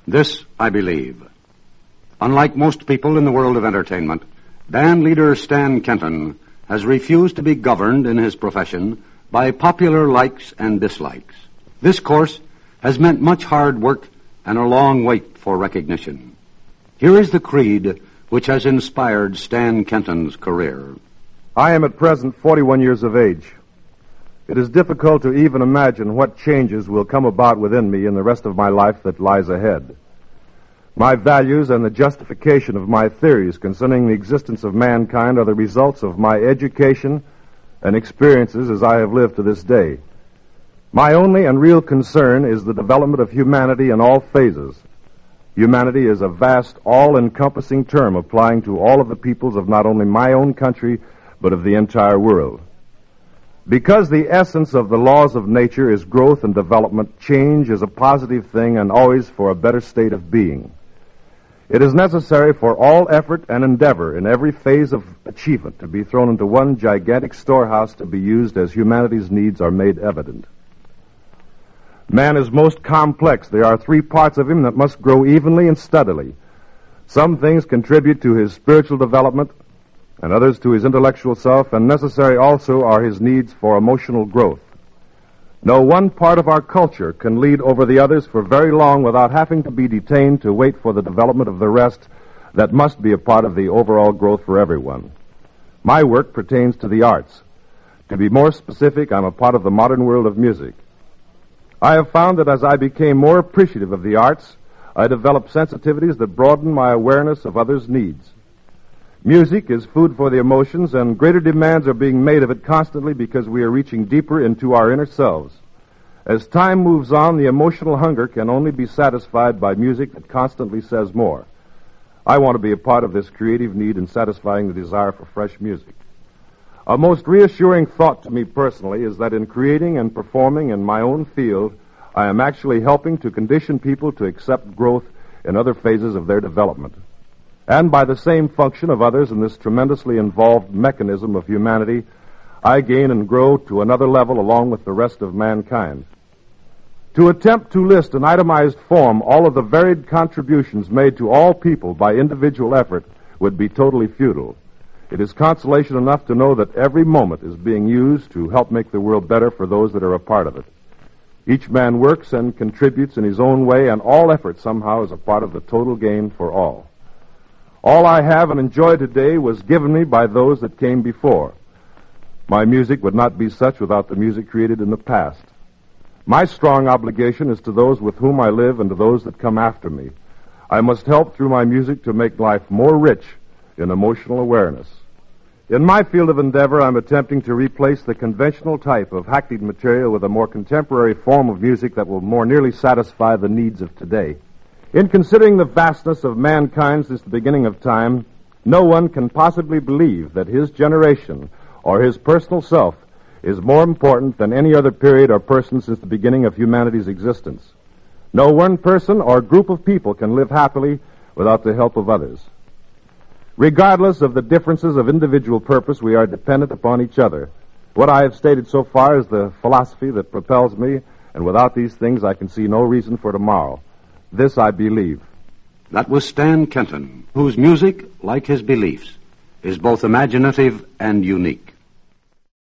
This I believe. Unlike most people in the world of entertainment, band leader Stan Kenton has refused to be governed in his profession by popular likes and dislikes. This course has meant much hard work and a long wait for recognition. Here is the creed which has inspired Stan Kenton's career. I am at present 41 years of age. It is difficult to even imagine what changes will come about within me in the rest of my life that lies ahead. My values and the justification of my theories concerning the existence of mankind are the results of my education and experiences as I have lived to this day. My only and real concern is the development of humanity in all phases. Humanity is a vast, all-encompassing term applying to all of the peoples of not only my own country, but of the entire world. Because the essence of the laws of nature is growth and development, change is a positive thing and always for a better state of being. It is necessary for all effort and endeavor in every phase of achievement to be thrown into one gigantic storehouse to be used as humanity's needs are made evident. Man is most complex. There are three parts of him that must grow evenly and steadily. Some things contribute to his spiritual development, and others to his intellectual self, and necessary also are his needs for emotional growth. No one part of our culture can lead over the others for very long without having to be detained to wait for the development of the rest that must be a part of the overall growth for everyone. My work pertains to the arts. To be more specific, I'm a part of the modern world of music. I have found that as I became more appreciative of the arts, I developed sensitivities that broaden my awareness of others' needs. Music is food for the emotions, and greater demands are being made of it constantly because we are reaching deeper into our inner selves. As time moves on, the emotional hunger can only be satisfied by music that constantly says more. I want to be a part of this creative need in satisfying the desire for fresh music. A most reassuring thought to me personally is that in creating and performing in my own field, I am actually helping to condition people to accept growth in other phases of their development. And by the same function of others in this tremendously involved mechanism of humanity, I gain and grow to another level along with the rest of mankind. To attempt to list in itemized form all of the varied contributions made to all people by individual effort would be totally futile. It is consolation enough to know that every moment is being used to help make the world better for those that are a part of it. Each man works and contributes in his own way, and all effort somehow is a part of the total gain for all. All I have and enjoy today was given me by those that came before. My music would not be such without the music created in the past. My strong obligation is to those with whom I live and to those that come after me. I must help through my music to make life more rich in emotional awareness. In my field of endeavor, I'm attempting to replace the conventional type of hackneyed material with a more contemporary form of music that will more nearly satisfy the needs of today. In considering the vastness of mankind since the beginning of time, no one can possibly believe that his generation or his personal self is more important than any other period or person since the beginning of humanity's existence. No one person or group of people can live happily without the help of others. Regardless of the differences of individual purpose, we are dependent upon each other. What I have stated so far is the philosophy that propels me, and without these things I can see no reason for tomorrow. This I believe. That was Stan Kenton, whose music, like his beliefs, is both imaginative and unique.